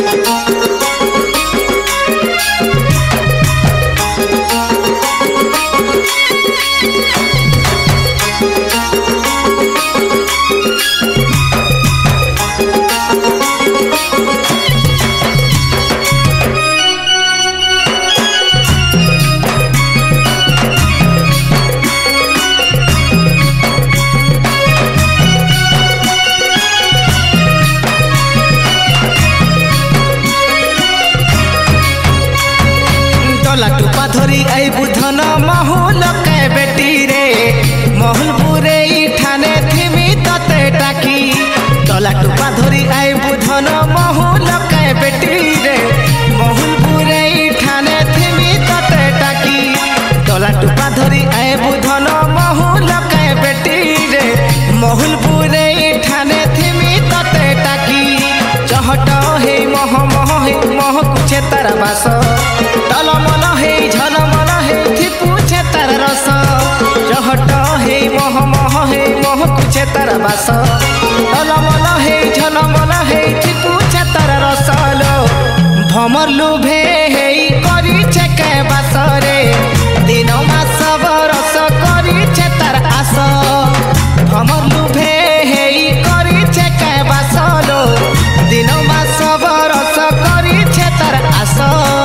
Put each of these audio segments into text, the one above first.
टुपा धरी आई बुधन महल के बेटी रे महल बुरे ठाने थिमी तते टाकी टला टुपा धरी आई बुधन महल के बेटी रे महल बुरे ठाने थिमी तते टाकी टला टुपा धरी आई बुधन महल के बेटी रे महल बुरे ठाने थिमी तते टाकी चहट हे मह मह हे मह कुछे तारा बास टलमल हे झलमल हे थी पूछे तार रस चहट हे मह मह हे मह कुछे तार बास टलमल हे झलमल हे थी पूछे तार रस लो भमर लुभे हे करी छे के बास रे दिन मास बरस करी छे तार आस भमर लुभे हे करी छे के बास लो दिन मास बरस करी छे तार आस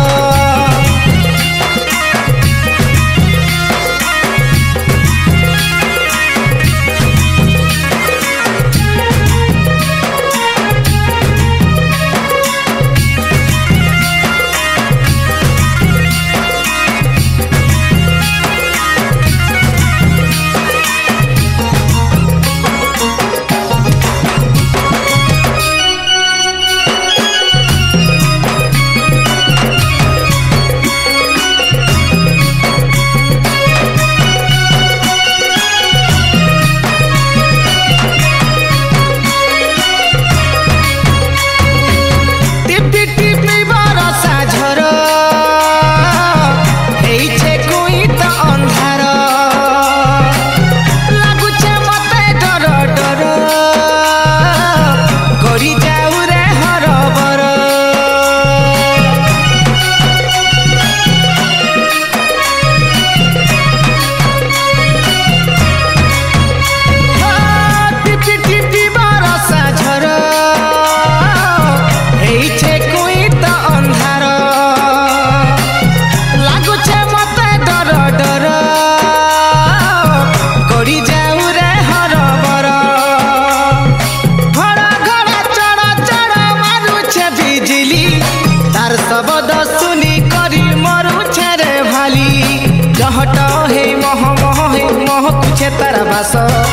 शब्द सुनी करी मरु छेरे भाली चहट हे मह मह हे मह कुछे तार बास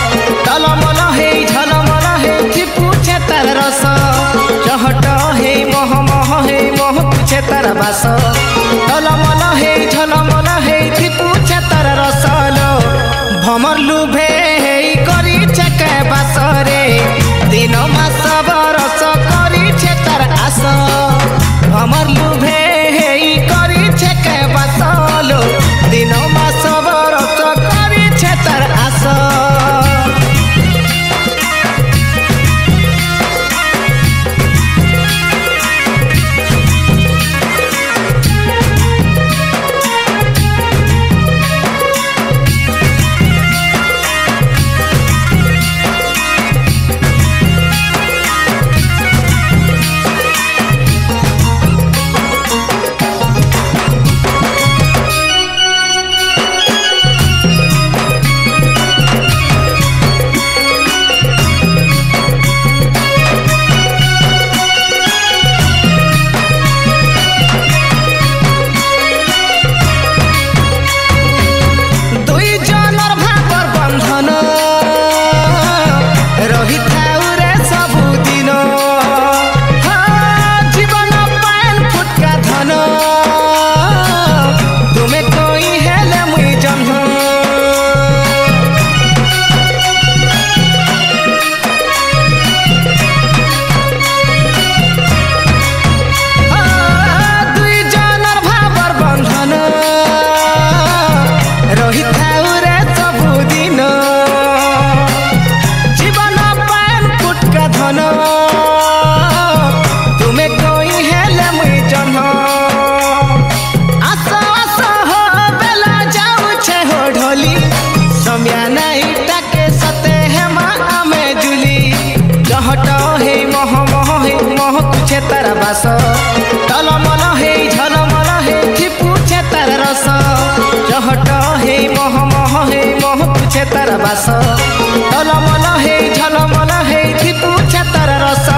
टलमल हे झलमल हे थी पूछे तार रस चहट हे मह मह हे मह कुछे तार बास टलमल हे झलमल हे थी पूछे तार रस लो भमर लुभे हे करी छे के बास रे दिन मास बरस करी छे तार आस भमर लुभे हे करी छे के बास लो दिन मास बरस करी छे तार आस पूछे तार बास टलमल हे झलमल हे थी पूछे तार रस चहट हे मह पूछे तार बास टलमल हे झलमल हे थी पूछे तार रस